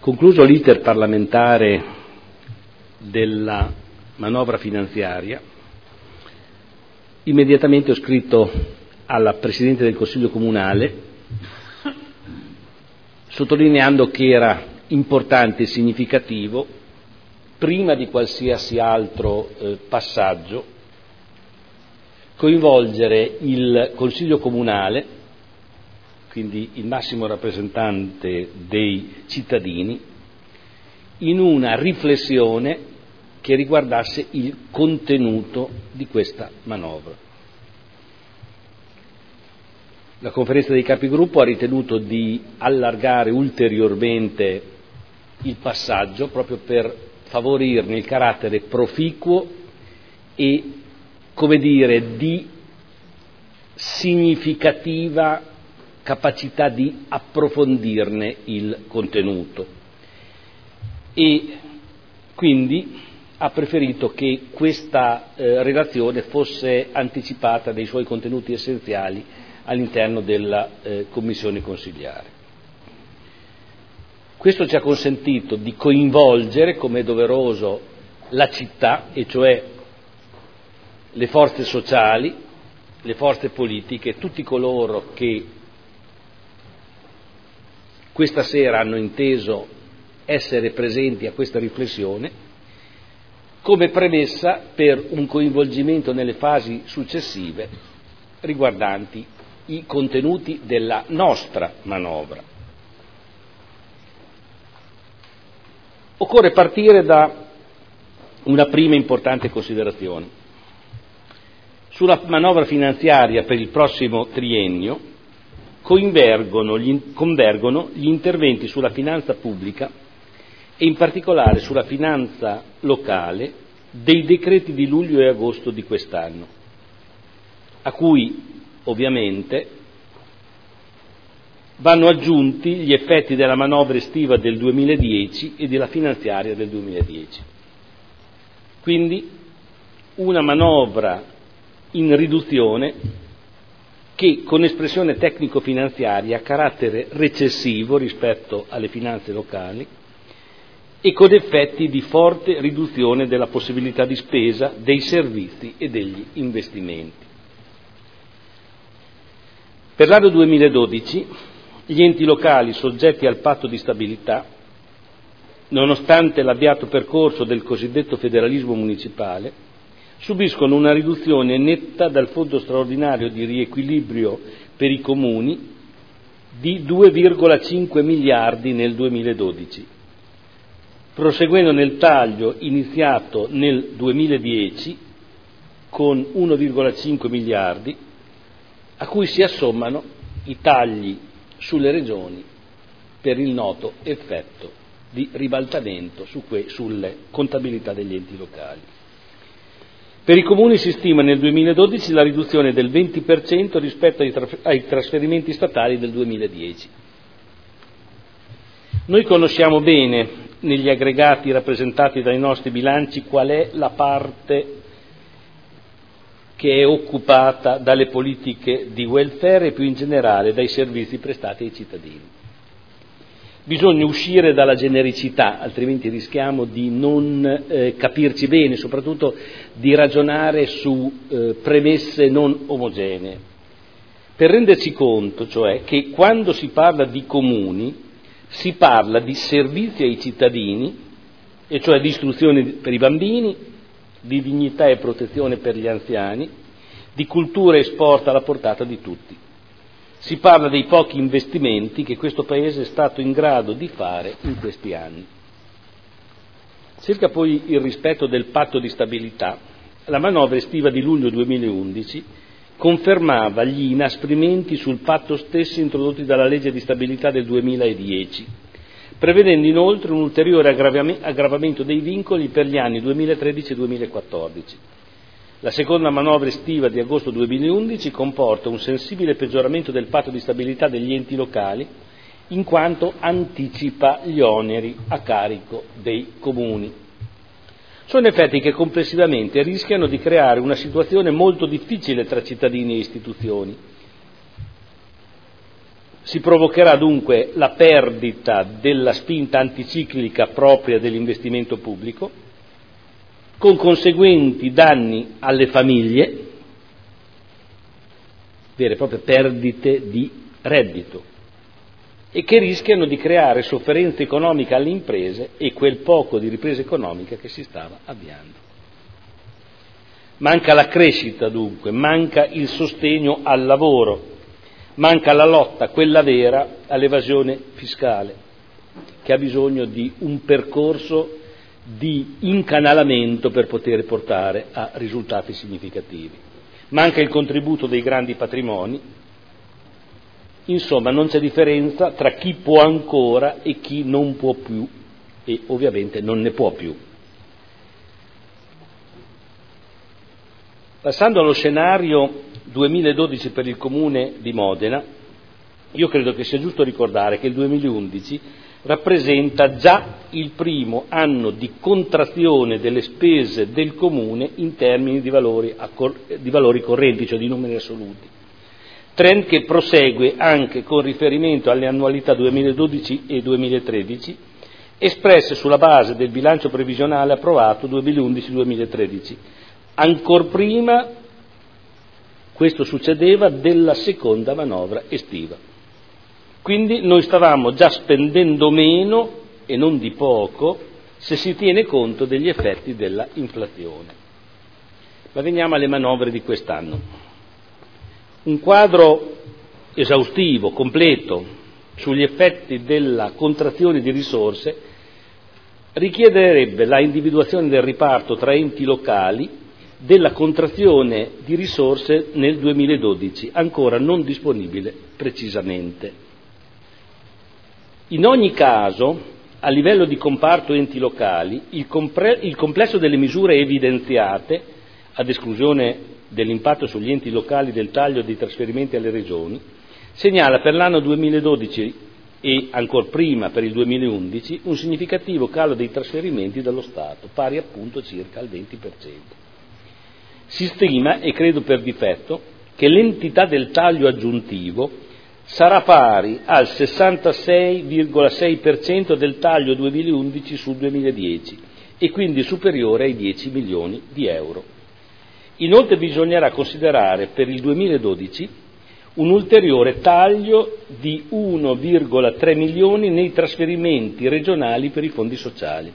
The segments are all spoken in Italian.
Concluso l'iter parlamentare della manovra finanziaria, immediatamente ho scritto alla Presidente del Consiglio Comunale sottolineando che era importante e significativo, prima di qualsiasi altro passaggio, coinvolgere il Consiglio Comunale, quindi il massimo rappresentante dei cittadini, in una riflessione che riguardasse il contenuto di questa manovra. La Conferenza dei Capigruppo ha ritenuto di allargare ulteriormente il passaggio proprio per favorirne il carattere proficuo e, come dire, di significativa capacità di approfondirne il contenuto, e quindi ha preferito che questa relazione fosse anticipata dei suoi contenuti essenziali all'interno della commissione consigliare. Questo ci ha consentito di coinvolgere, come è doveroso, la città, e cioè le forze sociali, le forze politiche, tutti coloro che questa sera hanno inteso essere presenti a questa riflessione, come premessa per un coinvolgimento nelle fasi successive riguardanti i contenuti della nostra manovra. Occorre partire da una prima importante considerazione. Sulla manovra finanziaria per il prossimo triennio convergono gli interventi sulla finanza pubblica e in particolare sulla finanza locale dei decreti di luglio e agosto di quest'anno, a cui ovviamente vanno aggiunti gli effetti della manovra estiva del 2010 e della finanziaria del 2010. Quindi una manovra in riduzione che, con espressione tecnico-finanziaria, ha carattere recessivo rispetto alle finanze locali e con effetti di forte riduzione della possibilità di spesa, dei servizi e degli investimenti. Per l'anno 2012 gli enti locali soggetti al patto di stabilità, nonostante l'avviato percorso del cosiddetto federalismo municipale, subiscono una riduzione netta dal fondo straordinario di riequilibrio per i comuni di 2,5 miliardi nel 2012, proseguendo nel taglio iniziato nel 2010 con 1,5 miliardi, a cui si assommano i tagli sulle regioni per il noto effetto di ribaltamento sulle contabilità degli enti locali. Per i comuni si stima nel 2012 la riduzione del 20% rispetto ai trasferimenti statali del 2010. Noi conosciamo bene negli aggregati rappresentati dai nostri bilanci qual è la parte che è occupata dalle politiche di welfare e più in generale dai servizi prestati ai cittadini. Bisogna uscire dalla genericità, altrimenti rischiamo di non capirci bene, soprattutto di ragionare su premesse non omogenee. Per renderci conto, cioè, che quando si parla di comuni si parla di servizi ai cittadini, e cioè di istruzione per i bambini, di dignità e protezione per gli anziani, di cultura e sport alla portata di tutti. Si parla dei pochi investimenti che questo Paese è stato in grado di fare in questi anni. Circa poi il rispetto del patto di stabilità, la manovra estiva di luglio 2011 confermava gli inasprimenti sul patto stesso introdotti dalla legge di stabilità del 2010, prevedendo inoltre un ulteriore aggravamento dei vincoli per gli anni 2013 e 2014. La seconda manovra estiva di agosto 2011 comporta un sensibile peggioramento del patto di stabilità degli enti locali, in quanto anticipa gli oneri a carico dei comuni. Sono effetti che complessivamente rischiano di creare una situazione molto difficile tra cittadini e istituzioni, Si provocherà dunque la perdita della spinta anticiclica propria dell'investimento pubblico, con conseguenti danni alle famiglie, vere e proprie perdite di reddito, e che rischiano di creare sofferenza economica alle imprese e quel poco di ripresa economica che si stava avviando. Manca la crescita dunque, manca il sostegno al lavoro, manca la lotta, quella vera, all'evasione fiscale, che ha bisogno di un percorso di incanalamento per poter portare a risultati significativi. Manca il contributo dei grandi patrimoni. Insomma, non c'è differenza tra chi può ancora e chi non può più, e ovviamente non ne può più. Passando allo scenario 2012 per il Comune di Modena, io credo che sia giusto ricordare che il 2011 rappresenta già il primo anno di contrazione delle spese del Comune in termini di valori correnti, cioè di numeri assoluti. Trend che prosegue anche con riferimento alle annualità 2012 e 2013, espresse sulla base del bilancio previsionale approvato 2011-2013. Ancor prima questo succedeva della seconda manovra estiva. Quindi noi stavamo già spendendo meno, e non di poco, se si tiene conto degli effetti della inflazione. Ma veniamo alle manovre di quest'anno. Un quadro esaustivo, completo, sugli effetti della contrazione di risorse richiederebbe la individuazione del riparto tra enti locali della contrazione di risorse nel 2012, ancora non disponibile precisamente. In ogni caso, a livello di comparto enti locali, il complesso delle misure evidenziate, ad esclusione dell'impatto sugli enti locali del taglio dei trasferimenti alle regioni, segnala per l'anno 2012 e ancor prima per il 2011 un significativo calo dei trasferimenti dallo Stato, pari appunto circa al 20%. Si stima, e credo per difetto, che l'entità del taglio aggiuntivo sarà pari al 66,6% del taglio 2011 sul 2010 e quindi superiore ai 10 milioni di euro. Inoltre bisognerà considerare per il 2012 un ulteriore taglio di 1,3 milioni nei trasferimenti regionali per i fondi sociali.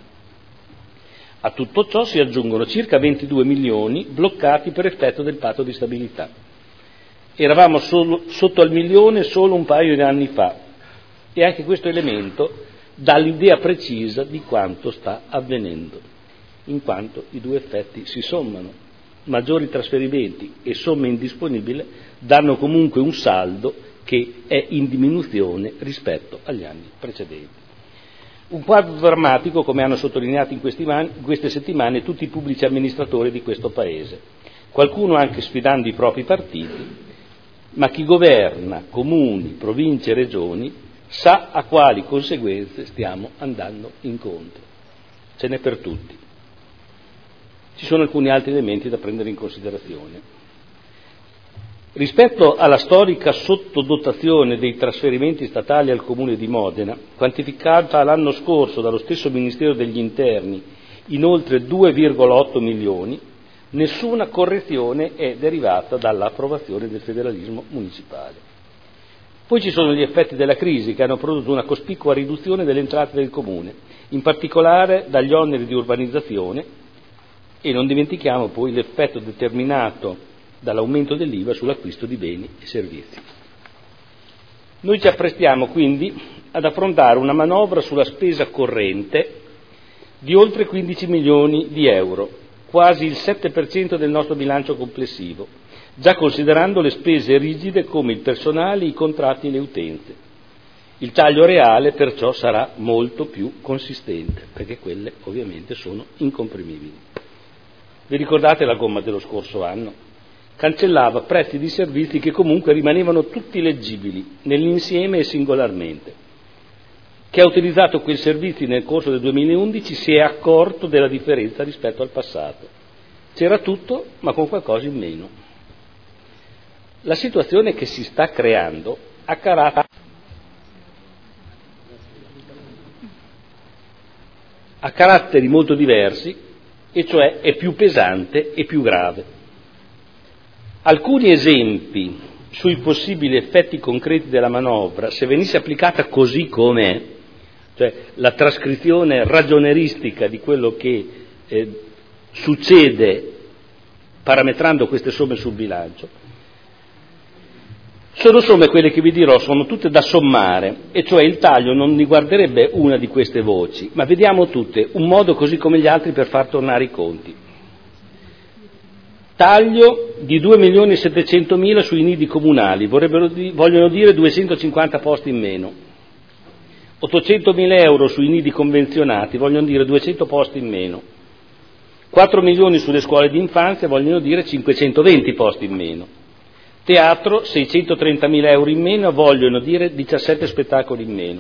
A tutto ciò si aggiungono circa 22 milioni bloccati per effetto del patto di stabilità. Eravamo sotto al milione solo un paio di anni fa e anche questo elemento dà l'idea precisa di quanto sta avvenendo, in quanto i due effetti si sommano. Maggiori trasferimenti e somme indisponibili danno comunque un saldo che è in diminuzione rispetto agli anni precedenti. Un quadro drammatico, come hanno sottolineato in queste settimane tutti i pubblici amministratori di questo Paese, qualcuno anche sfidando i propri partiti, ma chi governa comuni, province e regioni sa a quali conseguenze stiamo andando incontro. Ce n'è per tutti. Ci sono alcuni altri elementi da prendere in considerazione. Rispetto alla storica sottodotazione dei trasferimenti statali al Comune di Modena, quantificata l'anno scorso dallo stesso Ministero degli Interni in oltre 2,8 milioni, nessuna correzione è derivata dall'approvazione del federalismo municipale. Poi ci sono gli effetti della crisi che hanno prodotto una cospicua riduzione delle entrate del Comune, in particolare dagli oneri di urbanizzazione, e non dimentichiamo poi l'effetto determinato dall'aumento dell'IVA sull'acquisto di beni e servizi. Noi ci apprestiamo quindi ad affrontare una manovra sulla spesa corrente di oltre 15 milioni di euro, quasi il 7% del nostro bilancio complessivo, già considerando le spese rigide come il personale, i contratti e le utenze. Il taglio reale perciò sarà molto più consistente, perché quelle ovviamente sono incomprimibili. Vi ricordate la gomma dello scorso anno? Cancellava prezzi di servizi che comunque rimanevano tutti leggibili nell'insieme e singolarmente. Chi ha utilizzato quei servizi nel corso del 2011 si è accorto della differenza rispetto al passato. C'era tutto, ma con qualcosa in meno. La situazione che si sta creando ha carattere ha caratteri molto diversi, e cioè è più pesante e più grave. Alcuni esempi sui possibili effetti concreti della manovra, se venisse applicata così com'è, cioè la trascrizione ragioneristica di quello che succede parametrando queste somme sul bilancio, sono somme, quelle che vi dirò, sono tutte da sommare, e cioè il taglio non riguarderebbe una di queste voci, ma vediamo tutte, un modo così come gli altri per far tornare i conti. Taglio di 2.700.000 sui nidi comunali, vogliono dire 250 posti in meno. 800.000 euro sui nidi convenzionati, vogliono dire 200 posti in meno. 4 milioni sulle scuole di infanzia, vogliono dire 520 posti in meno. Teatro, 630.000 euro in meno, vogliono dire 17 spettacoli in meno.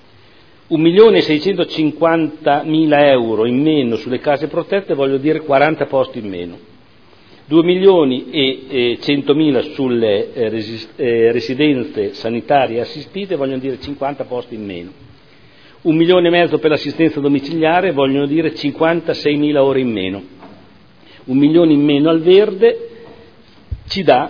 1.650.000 euro in meno sulle case protette, vogliono dire 40 posti in meno. 2.100.000 sulle residenze sanitarie assistite, vogliono dire 50 posti in meno. 1,5 milioni per l'assistenza domiciliare, vogliono dire 56.000 ore in meno. 1 milione in meno al verde ci dà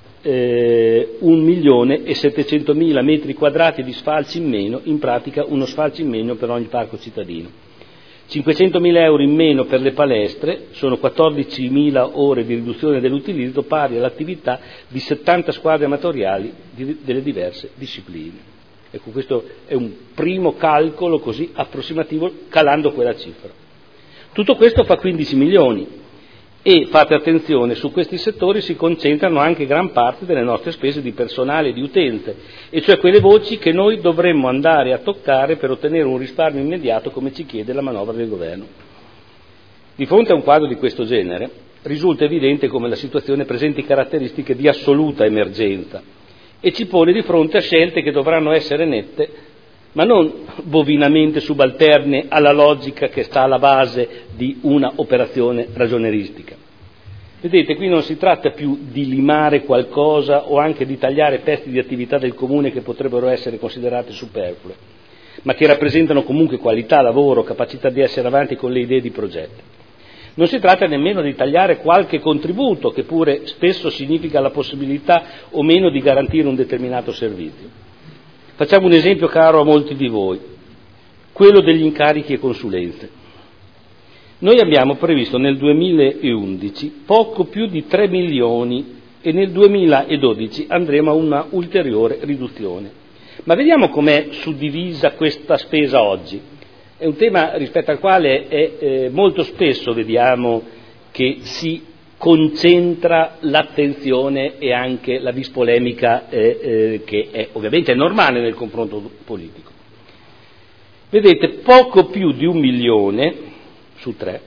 1.700.000 metri quadrati di sfalci in meno, in pratica uno sfalcio in meno per ogni parco cittadino. 500.000 euro in meno per le palestre, sono 14.000 ore di riduzione dell'utilizzo, pari all'attività di 70 squadre amatoriali delle diverse discipline. Ecco, questo è un primo calcolo così approssimativo, calando quella cifra. Tutto questo fa 15 milioni e, fate attenzione, su questi settori si concentrano anche gran parte delle nostre spese di personale e di utenze, e cioè quelle voci che noi dovremmo andare a toccare per ottenere un risparmio immediato, come ci chiede la manovra del governo. Di fronte a un quadro di questo genere risulta evidente come la situazione presenti caratteristiche di assoluta emergenza e ci pone di fronte a scelte che dovranno essere nette, ma non bovinamente subalterne alla logica che sta alla base di una operazione ragioneristica. Vedete, qui non si tratta più di limare qualcosa o anche di tagliare pezzi di attività del comune che potrebbero essere considerate superflue, ma che rappresentano comunque qualità, lavoro, capacità di essere avanti con le idee di progetto. Non si tratta nemmeno di tagliare qualche contributo, che pure spesso significa la possibilità o meno di garantire un determinato servizio. Facciamo un esempio caro a molti di voi, quello degli incarichi e consulenze. Noi abbiamo previsto nel 2011 poco più di 3 milioni e nel 2012 andremo a una ulteriore riduzione. Ma vediamo com'è suddivisa questa spesa oggi. È un tema rispetto al quale molto spesso vediamo che si concentra l'attenzione e anche la dispolemica che è ovviamente normale nel confronto politico. Vedete, poco più di 1 milione su 3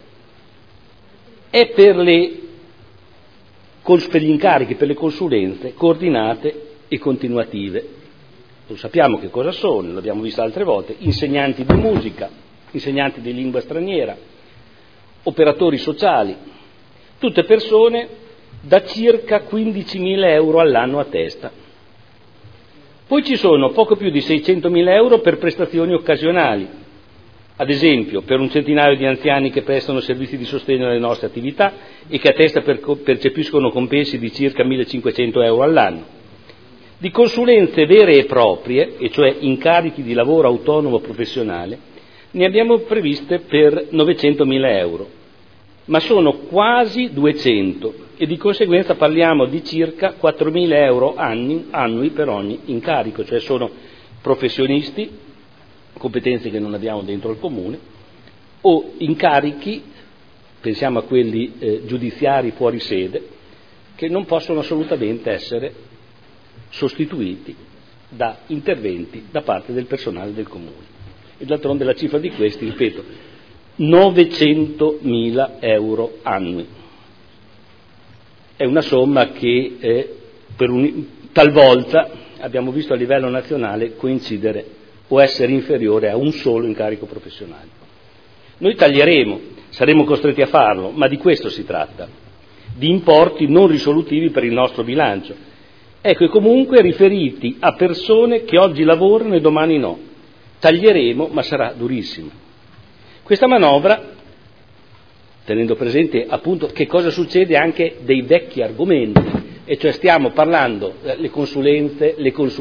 è per gli incarichi, per le consulenze coordinate e continuative. Lo sappiamo che cosa sono, l'abbiamo visto altre volte: insegnanti di musica, insegnanti di lingua straniera, operatori sociali, tutte persone da circa 15.000 euro all'anno a testa. Poi ci sono poco più di 600.000 euro per prestazioni occasionali, ad esempio per un centinaio di anziani che prestano servizi di sostegno alle nostre attività e che a testa percepiscono compensi di circa 1.500 euro all'anno. Di consulenze vere e proprie, e cioè incarichi di lavoro autonomo professionale, ne abbiamo previste per 900.000 euro, ma sono quasi 200 e di conseguenza parliamo di circa 4.000 euro annui per ogni incarico, cioè sono professionisti, competenze che non abbiamo dentro il comune, o incarichi, pensiamo a quelli giudiziari fuori sede, che non possono assolutamente essere sostituiti da interventi da parte del personale del comune. E d'altronde la cifra di questi, ripeto, 900.000 euro annui. È una somma che talvolta abbiamo visto a livello nazionale coincidere o essere inferiore a un solo incarico professionale. Noi taglieremo, saremo costretti a farlo, ma di questo si tratta, di importi non risolutivi per il nostro bilancio. Ecco, e comunque riferiti a persone che oggi lavorano e domani no. Taglieremo, ma sarà durissimo. Questa manovra, tenendo presente appunto che cosa succede anche dei vecchi argomenti, e cioè stiamo parlando le consulenze,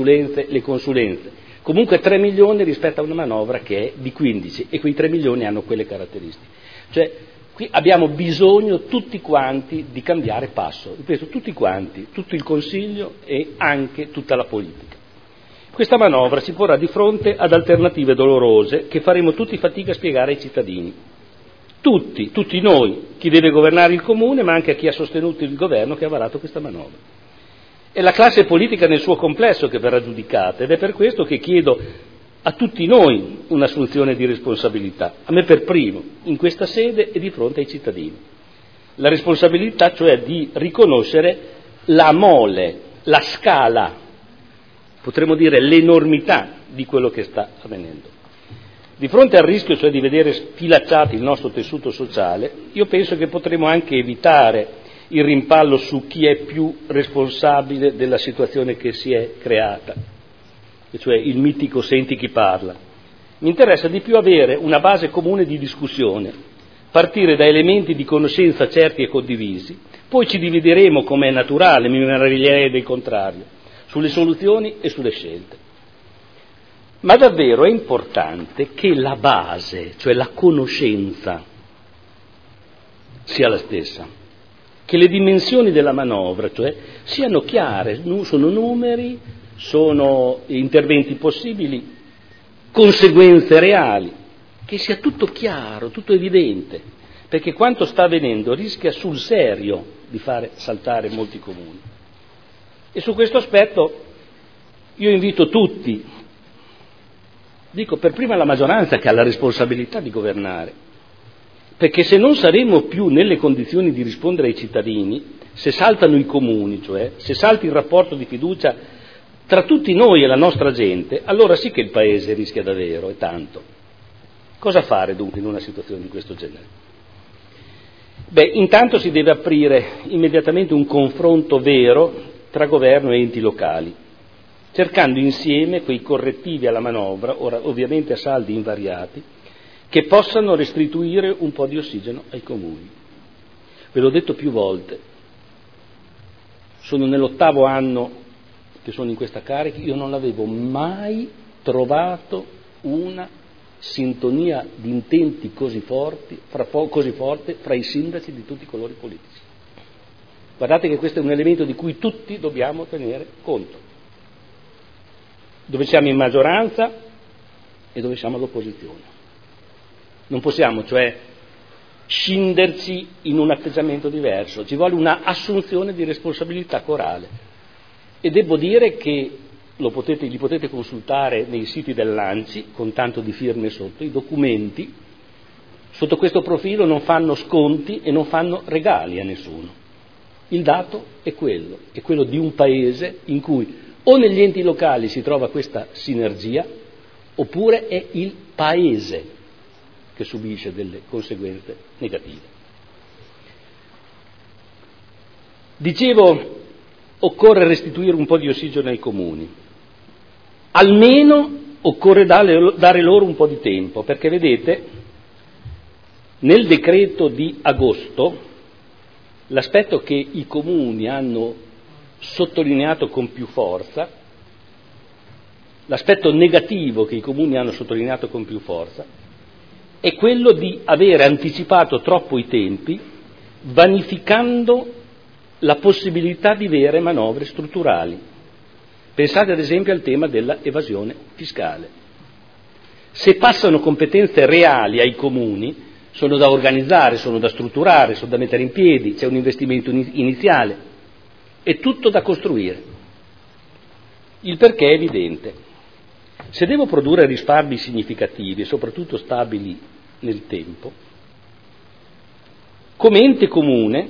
comunque 3 milioni rispetto a una manovra che è di 15, e quei 3 milioni hanno quelle caratteristiche. Cioè qui abbiamo bisogno tutti quanti di cambiare passo, ripeto, tutti quanti, tutto il Consiglio e anche tutta la politica. Questa manovra si porrà di fronte ad alternative dolorose che faremo tutti fatica a spiegare ai cittadini. Tutti noi, chi deve governare il Comune, ma anche a chi ha sostenuto il governo che ha varato questa manovra. È la classe politica nel suo complesso che verrà giudicata, ed è per questo che chiedo a tutti noi un'assunzione di responsabilità, a me per primo, in questa sede e di fronte ai cittadini. La responsabilità cioè di riconoscere la mole, la scala, potremmo dire l'enormità di quello che sta avvenendo. Di fronte al rischio cioè di vedere sfilacciato il nostro tessuto sociale, io penso che potremo anche evitare il rimpallo su chi è più responsabile della situazione che si è creata, cioè il mitico senti chi parla. Mi interessa di più avere una base comune di discussione, partire da elementi di conoscenza certi e condivisi, poi ci divideremo, come è naturale, mi meraviglierei del contrario, sulle soluzioni e sulle scelte. Ma davvero è importante che la base, cioè la conoscenza, sia la stessa, che le dimensioni della manovra, cioè, siano chiare, sono numeri, sono interventi possibili, conseguenze reali, che sia tutto chiaro, tutto evidente, perché quanto sta avvenendo rischia sul serio di fare saltare molti comuni. E su questo aspetto io invito tutti, dico per prima la maggioranza che ha la responsabilità di governare, perché se non saremo più nelle condizioni di rispondere ai cittadini, se saltano i comuni, cioè se salta il rapporto di fiducia tra tutti noi e la nostra gente, allora sì che il Paese rischia davvero, e tanto. Cosa fare dunque in una situazione di questo genere? Intanto si deve aprire immediatamente un confronto vero tra governo e enti locali, cercando insieme quei correttivi alla manovra, ora ovviamente a saldi invariati, che possano restituire un po' di ossigeno ai comuni. Ve l'ho detto più volte, sono nell'8° anno che sono in questa carica, io non avevo mai trovato una sintonia di intenti così forte fra i sindaci di tutti i colori politici. Guardate che questo è un elemento di cui tutti dobbiamo tenere conto, dove siamo in maggioranza e dove siamo all'opposizione. Non possiamo cioè scinderci in un atteggiamento diverso, ci vuole una assunzione di responsabilità corale, e devo dire che li potete consultare nei siti dell'ANCI con tanto di firme sotto, i documenti sotto questo profilo non fanno sconti e non fanno regali a nessuno. Il dato è quello di un paese in cui o negli enti locali si trova questa sinergia, oppure è il paese che subisce delle conseguenze negative. Dicevo, occorre restituire un po' di ossigeno ai comuni, almeno occorre dare loro un po' di tempo, perché vedete, nel decreto di agosto, l'aspetto che i comuni hanno sottolineato con più forza, l'aspetto negativo che i comuni hanno sottolineato con più forza, è quello di avere anticipato troppo i tempi, vanificando la possibilità di vere manovre strutturali. Pensate ad esempio al tema della evasione fiscale. Se passano competenze reali ai comuni, sono da organizzare, sono da strutturare, sono da mettere in piedi, c'è un investimento iniziale, è tutto da costruire. Il perché è evidente. Se devo produrre risparmi significativi e soprattutto stabili nel tempo, come ente comune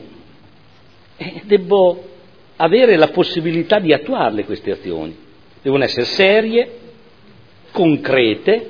devo avere la possibilità di attuarle queste azioni. Devono essere serie, concrete,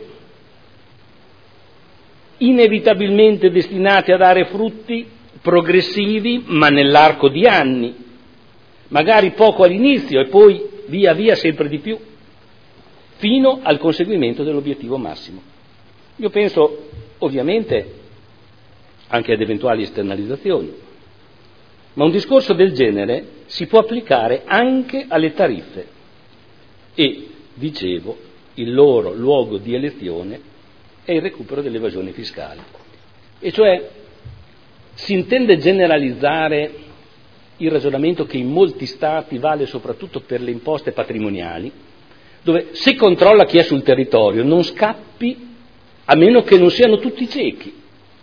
inevitabilmente destinate a dare frutti progressivi, ma nell'arco di anni, magari poco all'inizio e poi via via sempre di più, fino al conseguimento dell'obiettivo massimo. Io penso ovviamente anche ad eventuali esternalizzazioni. Ma un discorso del genere si può applicare anche alle tariffe e, dicevo, il loro luogo di elezione è il recupero dell'evasione fiscale. E cioè si intende generalizzare il ragionamento che in molti Stati vale soprattutto per le imposte patrimoniali, dove se controlla chi è sul territorio non scappi a meno che non siano tutti ciechi.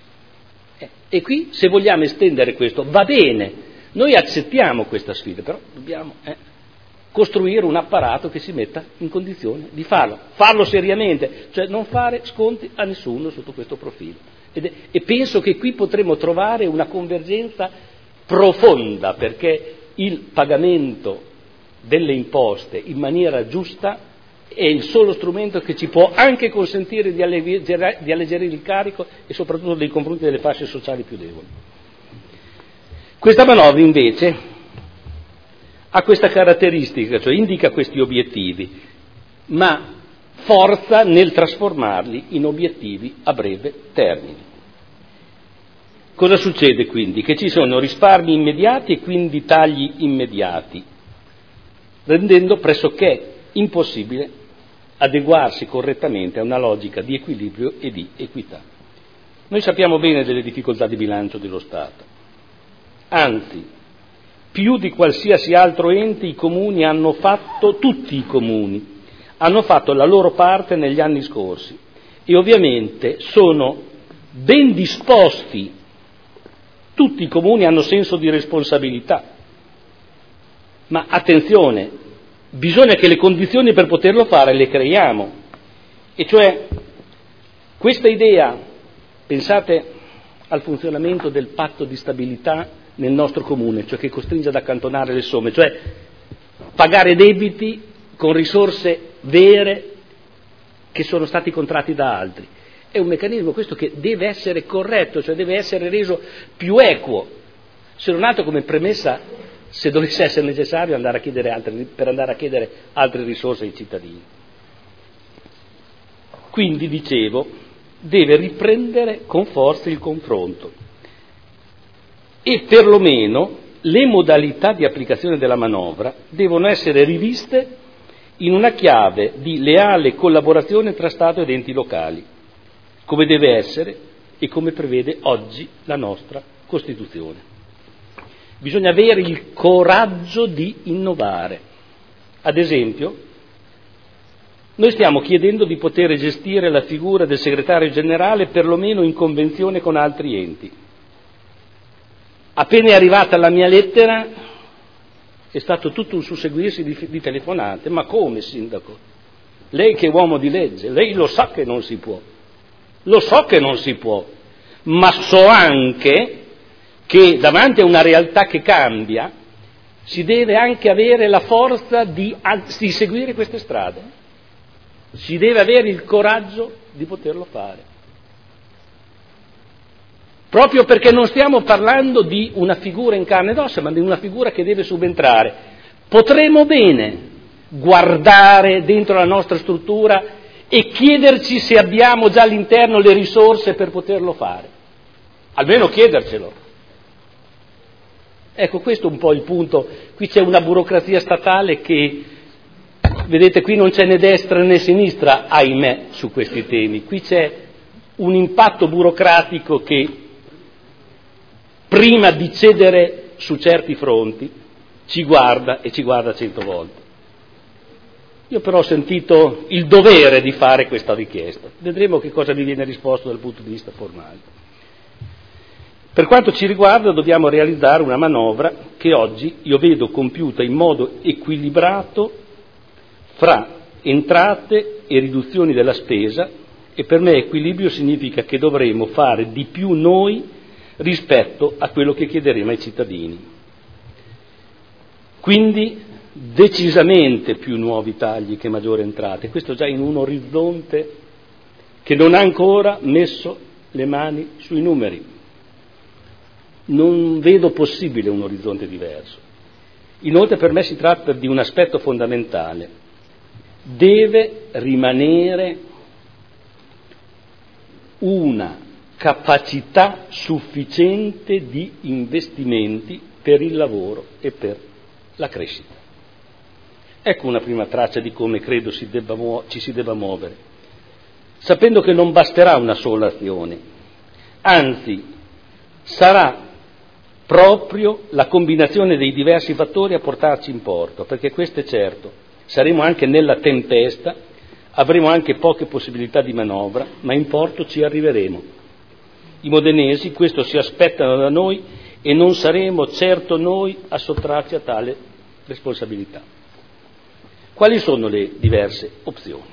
E qui, se vogliamo estendere questo, va bene, noi accettiamo questa sfida, però dobbiamo costruire un apparato che si metta in condizione di farlo seriamente, cioè non fare sconti a nessuno sotto questo profilo. E penso che qui potremo trovare una convergenza profonda, perché il pagamento delle imposte in maniera giusta è il solo strumento che ci può anche consentire di alleggerire il carico e soprattutto nei confronti delle fasce sociali più deboli. Questa manovra invece ha questa caratteristica, cioè indica questi obiettivi, ma forza nel trasformarli in obiettivi a breve termine. Cosa succede quindi? Che ci sono risparmi immediati e quindi tagli immediati, rendendo pressoché impossibile adeguarsi correttamente a una logica di equilibrio e di equità. Noi sappiamo bene delle difficoltà di bilancio dello Stato, anzi, più di qualsiasi altro ente i comuni hanno fatto, tutti i comuni, hanno fatto la loro parte negli anni scorsi e ovviamente sono ben disposti, tutti i comuni hanno senso di responsabilità, ma attenzione, bisogna che le condizioni per poterlo fare le creiamo, e cioè questa idea, pensate al funzionamento del patto di stabilità nel nostro comune, cioè che costringe ad accantonare le somme, cioè pagare debiti con risorse vere che sono stati contratti da altri. È un meccanismo questo che deve essere corretto, cioè deve essere reso più equo, se non altro come premessa, se dovesse essere necessario andare a chiedere altre risorse ai cittadini. Quindi, dicevo, deve riprendere con forza il confronto e perlomeno le modalità di applicazione della manovra devono essere riviste in una chiave di leale collaborazione tra Stato ed enti locali, come deve essere e come prevede oggi la nostra Costituzione. Bisogna avere il coraggio di innovare. Ad esempio, noi stiamo chiedendo di poter gestire la figura del segretario generale perlomeno in convenzione con altri enti. Appena è arrivata la mia lettera è stato tutto un susseguirsi di telefonate. Ma come, sindaco? Lei che è uomo di legge, lei lo sa che non si può. Lo so che non si può, ma so anche che davanti a una realtà che cambia si deve anche avere la forza di seguire queste strade, si deve avere il coraggio di poterlo fare, proprio perché non stiamo parlando di una figura in carne ed ossa, ma di una figura che deve subentrare. Potremo bene guardare dentro la nostra struttura e chiederci se abbiamo già all'interno le risorse per poterlo fare, almeno chiedercelo. Ecco, questo è un po' il punto. Qui c'è una burocrazia statale che, vedete, qui non c'è né destra né sinistra, ahimè, su questi temi. Qui c'è un impatto burocratico che, prima di cedere su certi fronti, ci guarda e ci guarda 100 volte. Io però ho sentito il dovere di fare questa richiesta. Vedremo che cosa mi viene risposto dal punto di vista formale. Per quanto ci riguarda dobbiamo realizzare una manovra che oggi io vedo compiuta in modo equilibrato fra entrate e riduzioni della spesa, e per me equilibrio significa che dovremo fare di più noi rispetto a quello che chiederemo ai cittadini. Quindi decisamente più nuovi tagli che maggiori entrate, questo già in un orizzonte che non ha ancora messo le mani sui numeri. Non vedo possibile un orizzonte diverso. Inoltre per me si tratta di un aspetto fondamentale. Deve rimanere una capacità sufficiente di investimenti per il lavoro e per la crescita. Ecco una prima traccia di come credo ci si debba muovere, sapendo che non basterà una sola azione, anzi sarà proprio la combinazione dei diversi fattori a portarci in porto, perché questo è certo, saremo anche nella tempesta, avremo anche poche possibilità di manovra, ma in porto ci arriveremo. I modenesi questo si aspettano da noi e non saremo certo noi a sottrarci a tale responsabilità. Quali sono le diverse opzioni?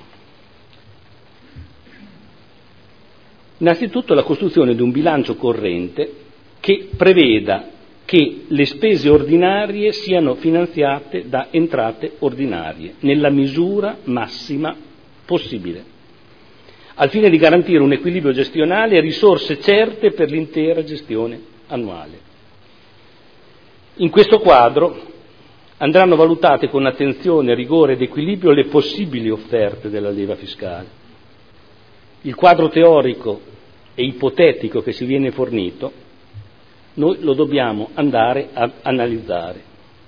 Innanzitutto la costruzione di un bilancio corrente che preveda che le spese ordinarie siano finanziate da entrate ordinarie nella misura massima possibile, al fine di garantire un equilibrio gestionale e risorse certe per l'intera gestione annuale. In questo quadro andranno valutate con attenzione, rigore ed equilibrio le possibili offerte della leva fiscale. Il quadro teorico e ipotetico che ci viene fornito noi lo dobbiamo andare a analizzare.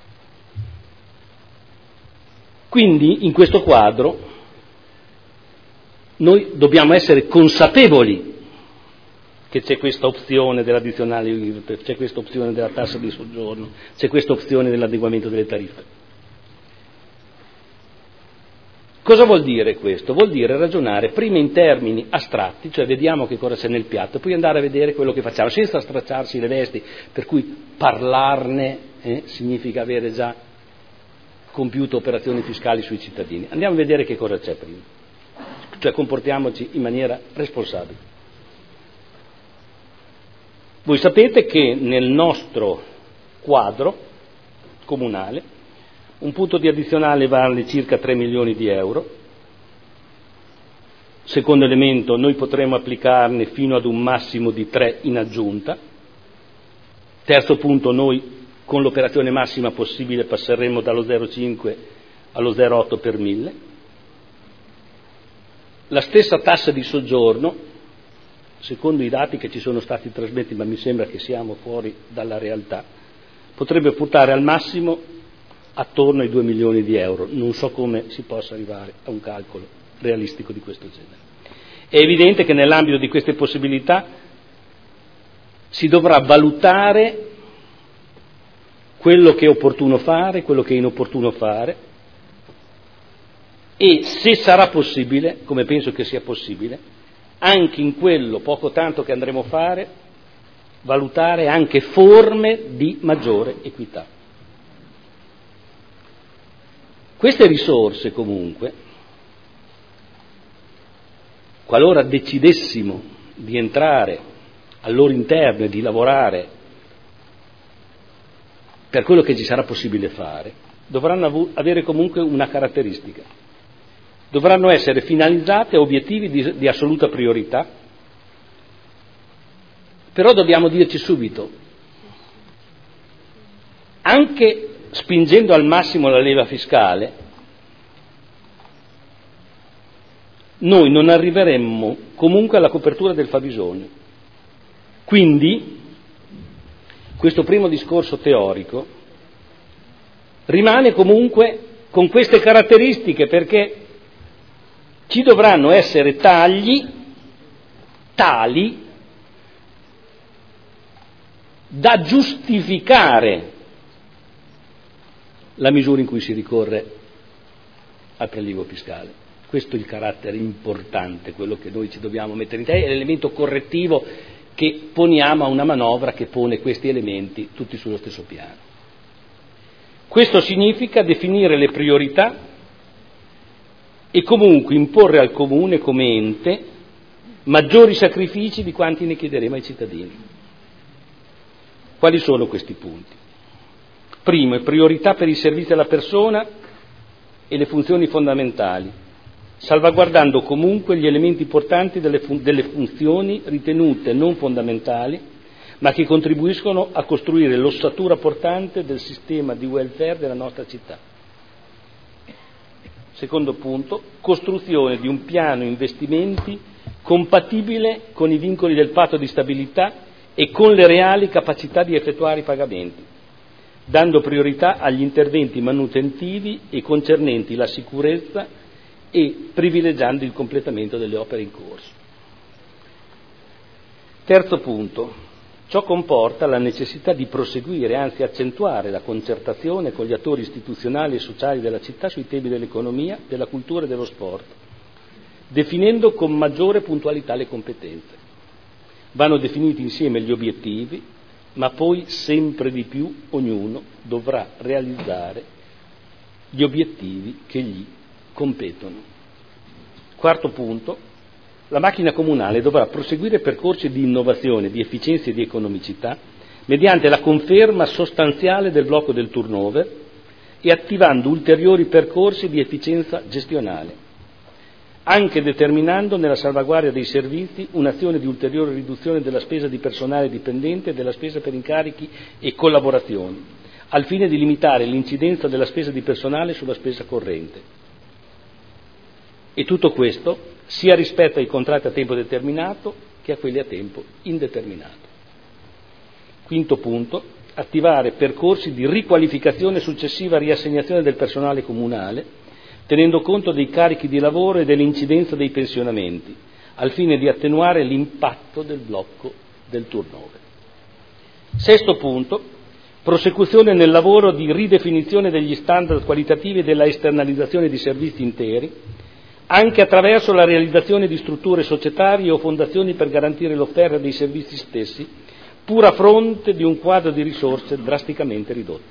Quindi in questo quadro noi dobbiamo essere consapevoli che c'è questa opzione dell'addizionale IRPEF, c'è questa opzione della tassa di soggiorno, c'è questa opzione dell'adeguamento delle tariffe. Cosa vuol dire questo? Vuol dire ragionare prima in termini astratti, cioè vediamo che cosa c'è nel piatto, e poi andare a vedere quello che facciamo, senza stracciarsi le vesti, per cui parlarne significa avere già compiuto operazioni fiscali sui cittadini. Andiamo a vedere che cosa c'è prima, cioè comportiamoci in maniera responsabile. Voi sapete che nel nostro quadro comunale un punto di addizionale vale circa 3 milioni di euro. Secondo elemento, noi potremo applicarne fino ad un massimo di 3 in aggiunta. Terzo punto, noi con l'operazione massima possibile passeremo dallo 0,5 allo 0,8 per 1000. La stessa tassa di soggiorno, secondo i dati che ci sono stati trasmessi, ma mi sembra che siamo fuori dalla realtà, potrebbe portare al massimo attorno ai 2 milioni di euro. Non so come si possa arrivare a un calcolo realistico di questo genere. È evidente che nell'ambito di queste possibilità si dovrà valutare quello che è opportuno fare, quello che è inopportuno fare, e se sarà possibile, come penso che sia possibile, anche in quello poco tanto che andremo a fare, valutare anche forme di maggiore equità. Queste risorse comunque, qualora decidessimo di entrare al loro interno e di lavorare per quello che ci sarà possibile fare, dovranno avere comunque una caratteristica. Dovranno essere finalizzate a obiettivi di assoluta priorità, però dobbiamo dirci subito, anche spingendo al massimo la leva fiscale, noi non arriveremmo comunque alla copertura del fabbisogno. Quindi, questo primo discorso teorico rimane comunque con queste caratteristiche, perché ci dovranno essere tagli tali da giustificare la misura in cui si ricorre al prelievo fiscale. Questo è il carattere importante, quello che noi ci dobbiamo mettere in testa, è l'elemento correttivo che poniamo a una manovra che pone questi elementi tutti sullo stesso piano. Questo significa definire le priorità e comunque imporre al Comune come ente maggiori sacrifici di quanti ne chiederemo ai cittadini. Quali sono questi punti? Primo, è priorità per i servizi alla persona e le funzioni fondamentali, salvaguardando comunque gli elementi portanti delle funzioni ritenute non fondamentali, ma che contribuiscono a costruire l'ossatura portante del sistema di welfare della nostra città. Secondo punto, costruzione di un piano investimenti compatibile con i vincoli del patto di stabilità e con le reali capacità di effettuare i pagamenti, dando priorità agli interventi manutentivi e concernenti la sicurezza e privilegiando il completamento delle opere in corso. Terzo punto. Ciò comporta la necessità di proseguire, anzi accentuare la concertazione con gli attori istituzionali e sociali della città sui temi dell'economia, della cultura e dello sport, definendo con maggiore puntualità le competenze. Vanno definiti insieme gli obiettivi, ma poi sempre di più ognuno dovrà realizzare gli obiettivi che gli competono. Quarto punto. La macchina comunale dovrà proseguire percorsi di innovazione, di efficienza e di economicità mediante la conferma sostanziale del blocco del turnover e attivando ulteriori percorsi di efficienza gestionale, anche determinando nella salvaguardia dei servizi un'azione di ulteriore riduzione della spesa di personale dipendente e della spesa per incarichi e collaborazioni, al fine di limitare l'incidenza della spesa di personale sulla spesa corrente. E tutto questo sia rispetto ai contratti a tempo determinato che a quelli a tempo indeterminato. Quinto punto, attivare percorsi di riqualificazione e successiva riassegnazione del personale comunale, tenendo conto dei carichi di lavoro e dell'incidenza dei pensionamenti, al fine di attenuare l'impatto del blocco del turnover. Sesto punto, prosecuzione nel lavoro di ridefinizione degli standard qualitativi e della esternalizzazione di servizi interi, anche attraverso la realizzazione di strutture societarie o fondazioni per garantire l'offerta dei servizi stessi, pur a fronte di un quadro di risorse drasticamente ridotto.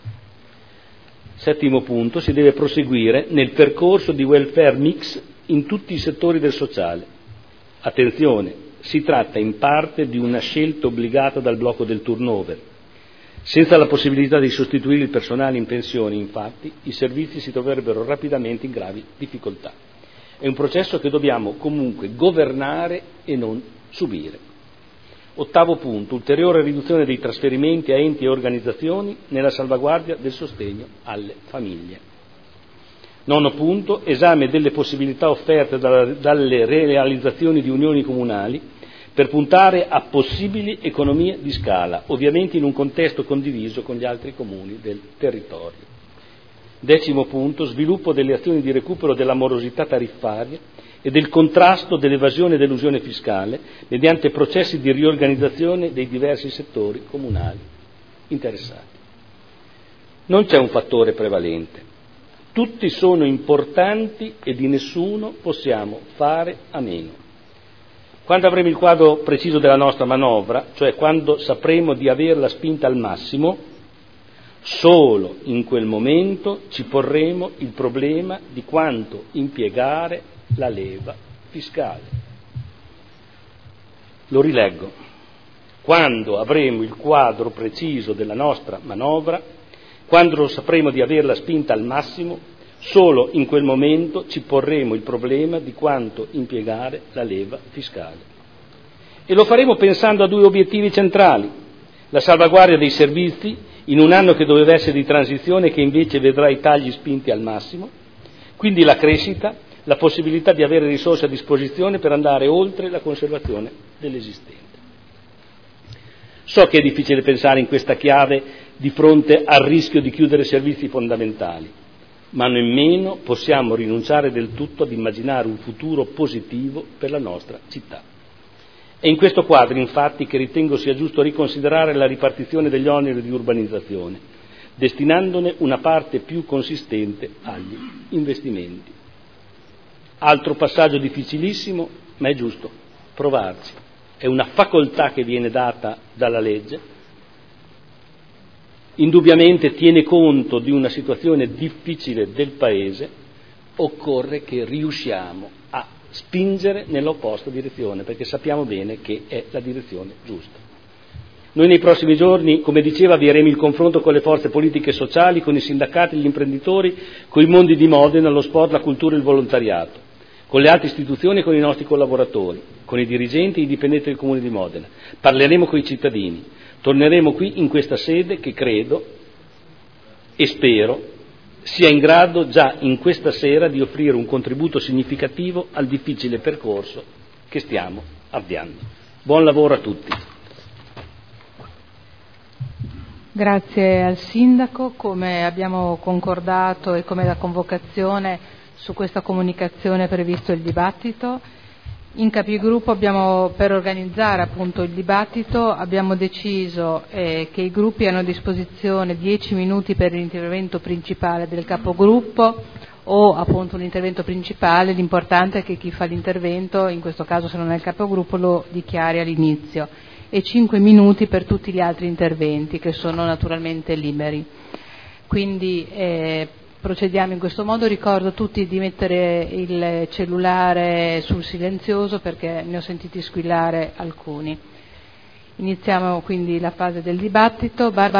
Settimo punto, si deve proseguire nel percorso di welfare mix in tutti i settori del sociale. Attenzione, si tratta in parte di una scelta obbligata dal blocco del turnover. Senza la possibilità di sostituire il personale in pensione, infatti, i servizi si troverebbero rapidamente in gravi difficoltà. È un processo che dobbiamo comunque governare e non subire. Ottavo punto, ulteriore riduzione dei trasferimenti a enti e organizzazioni nella salvaguardia del sostegno alle famiglie. Nono punto, esame delle possibilità offerte dalle realizzazioni di unioni comunali per puntare a possibili economie di scala, ovviamente in un contesto condiviso con gli altri comuni del territorio. Decimo punto, sviluppo delle azioni di recupero della morosità tariffaria e del contrasto dell'evasione e dell'elusione fiscale mediante processi di riorganizzazione dei diversi settori comunali interessati. Non c'è un fattore prevalente, tutti sono importanti e di nessuno possiamo fare a meno. Quando avremo il quadro preciso della nostra manovra, cioè quando sapremo di averla spinta al massimo, solo in quel momento ci porremo il problema di quanto impiegare la leva fiscale. Lo rileggo. Quando avremo il quadro preciso della nostra manovra, quando lo sapremo di averla spinta al massimo, solo in quel momento ci porremo il problema di quanto impiegare la leva fiscale. E lo faremo pensando a due obiettivi centrali: la salvaguardia dei servizi in un anno che doveva essere di transizione e che invece vedrà i tagli spinti al massimo, quindi la crescita, la possibilità di avere risorse a disposizione per andare oltre la conservazione dell'esistente. So che è difficile pensare in questa chiave di fronte al rischio di chiudere servizi fondamentali, ma nemmeno possiamo rinunciare del tutto ad immaginare un futuro positivo per la nostra città. È in questo quadro, infatti, che ritengo sia giusto riconsiderare la ripartizione degli oneri di urbanizzazione, destinandone una parte più consistente agli investimenti. Altro passaggio difficilissimo, ma è giusto provarci. È una facoltà che viene data dalla legge, indubbiamente tiene conto di una situazione difficile del Paese, occorre che riusciamo a spingere nell'opposta direzione, perché sappiamo bene che è la direzione giusta. Noi nei prossimi giorni, come diceva, avvieremo il confronto con le forze politiche e sociali, con i sindacati, gli imprenditori, con i mondi di Modena, lo sport, la cultura e il volontariato, con le altre istituzioni e con i nostri collaboratori, con i dirigenti e i dipendenti del Comune di Modena. Parleremo con i cittadini, torneremo qui in questa sede che credo e spero sia in grado già in questa sera di offrire un contributo significativo al difficile percorso che stiamo avviando. Buon lavoro a tutti. Grazie al Sindaco. Come abbiamo concordato e come da convocazione su questa comunicazione previsto il dibattito, in Capigruppo per organizzare appunto il dibattito abbiamo deciso che i gruppi hanno a disposizione 10 minuti per l'intervento principale del capogruppo o appunto un intervento principale. L'importante è che chi fa l'intervento, in questo caso se non è il capogruppo, lo dichiari all'inizio, e 5 minuti per tutti gli altri interventi che sono naturalmente liberi. Quindi procediamo in questo modo. Ricordo a tutti di mettere il cellulare sul silenzioso perché ne ho sentiti squillare alcuni. Iniziamo quindi la fase del dibattito.